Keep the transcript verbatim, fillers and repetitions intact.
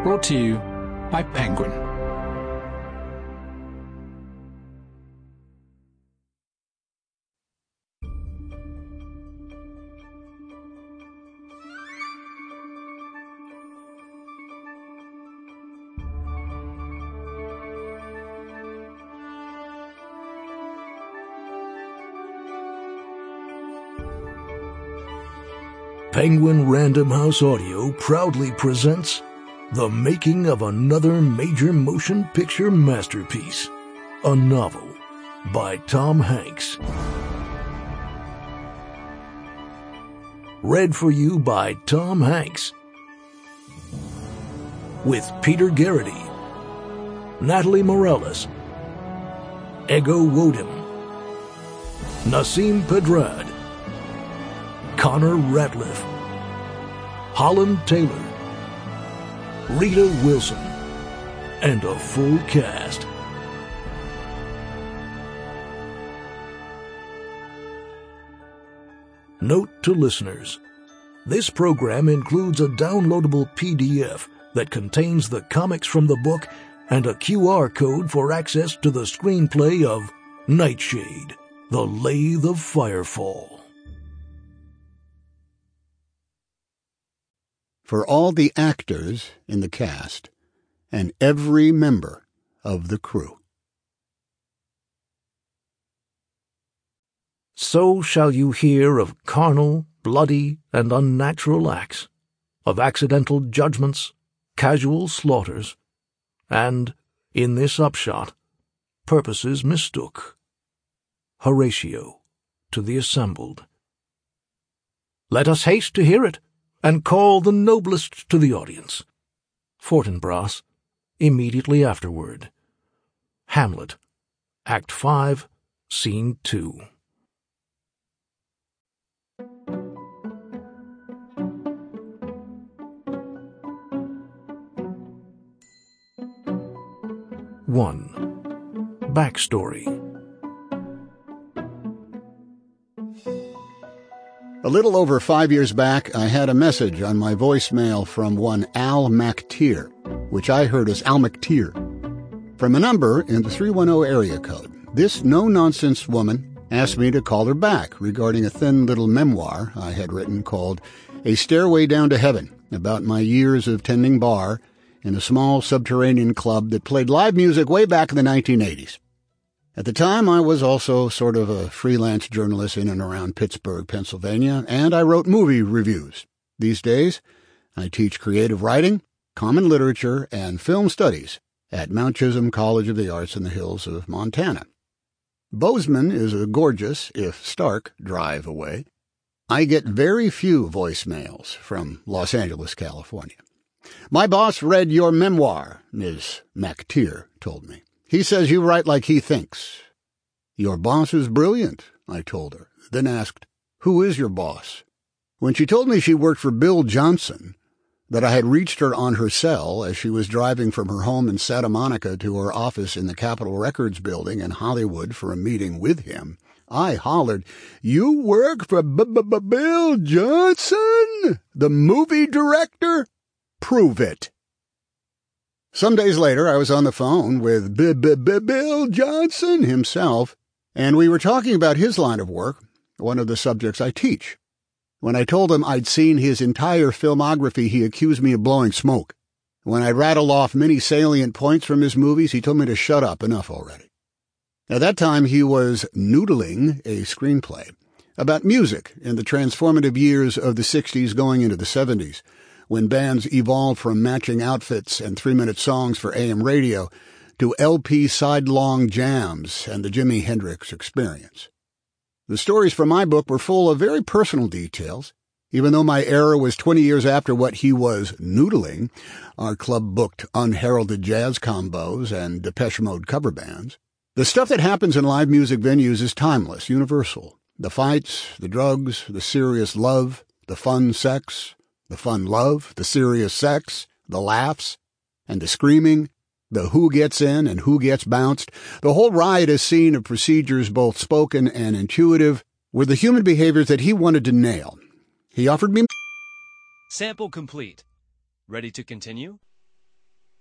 Brought to you by Penguin. Penguin Random House Audio proudly presents the making of another major motion picture masterpiece, a novel by Tom Hanks. Read for you by Tom Hanks. With Peter Garrity, Natalie Morales, Ego Wodem, Nasim Pedrad, Connor Ratliff, Holland Taylor, Rita Wilson, and a full cast. Note to listeners: this program includes a downloadable P D F that contains the comics from the book and a Q R code for access to the screenplay of Nightshade, The Lathe of Firefall. For all the actors in the cast and every member of the crew. So shall you hear of carnal, bloody, and unnatural acts, of accidental judgments, casual slaughters, and, in this upshot, purposes mistook. Horatio to the assembled. Let us haste to hear it, and call the noblest to the audience. Fortinbras, immediately afterward. Hamlet, Act five, Scene two. One. Backstory. A little over five years back, I had a message on my voicemail from one Al McTeer, which I heard as Al McTeer, from a number in the three one zero area code. This no-nonsense woman asked me to call her back regarding a thin little memoir I had written called A Stairway Down to Heaven, about my years of tending bar in a small subterranean club that played live music way back in the nineteen eighties. At the time, I was also sort of a freelance journalist in and around Pittsburgh, Pennsylvania, and I wrote movie reviews. These days, I teach creative writing, common literature, and film studies at Mount Chisholm College of the Arts in the hills of Montana. Bozeman is a gorgeous, if stark, drive away. I get very few voicemails from Los Angeles, California. My boss read your memoir, Miz McTeer told me. He says you write like he thinks. Your boss is brilliant, I told her, then asked, who is your boss? When she told me she worked for Bill Johnson, that I had reached her on her cell as she was driving from her home in Santa Monica to her office in the Capitol Records building in Hollywood for a meeting with him, I hollered, you work for B-B-B-Bill Johnson, the movie director? Prove it. Some days later, I was on the phone with B-B-B-Bill Johnson himself, and we were talking about his line of work, one of the subjects I teach. When I told him I'd seen his entire filmography, he accused me of blowing smoke. When I rattled off many salient points from his movies, he told me to shut up, enough already. At that time, he was noodling a screenplay about music in the transformative years of the sixties going into the seventies, when bands evolved from matching outfits and three-minute songs for A M radio to L P side-long jams and the Jimi Hendrix Experience. The stories from my book were full of very personal details. Even though my era was twenty years after what he was noodling, our club booked unheralded jazz combos and Depeche Mode cover bands. The stuff that happens in live music venues is timeless, universal. The fights, the drugs, the serious love, the fun sex, the fun love, the serious sex, the laughs, and the screaming, the who gets in and who gets bounced. The whole riotous scene of procedures, both spoken and intuitive, were the human behaviors that he wanted to nail. He offered me... Sample complete. Ready to continue?